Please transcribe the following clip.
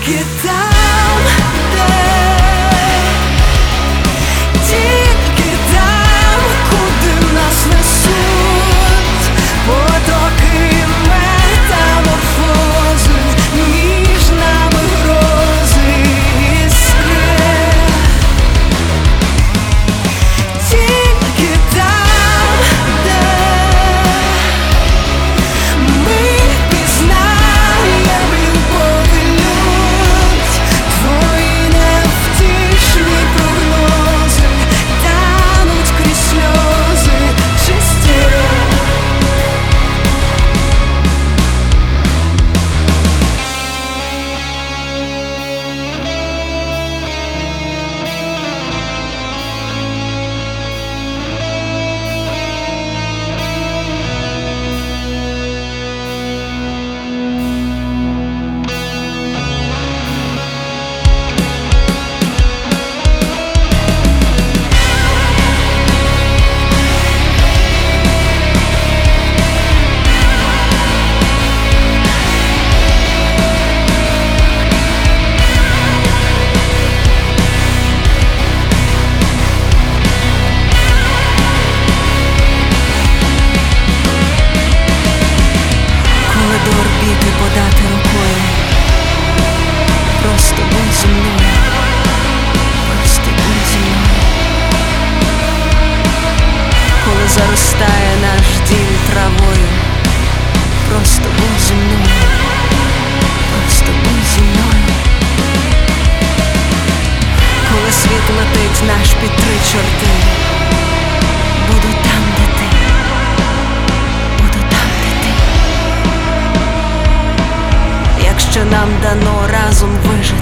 тільки там, тільки там, куди нас несуть потоки метаморфози, між нами грози іскри. Тільки там, ми пізнаєм любов і лють, твої невтішні прогнози тануть крізь сльози чисті. Коридор біти подати рукою, просто будь зі мною, просто будь зі мною. Коли заростає наш дім травою, просто будь зі мною, просто будь зі мною. Коли світ летить наш під три чорти, буду там, де ти. Якщо нам дано разом вижити.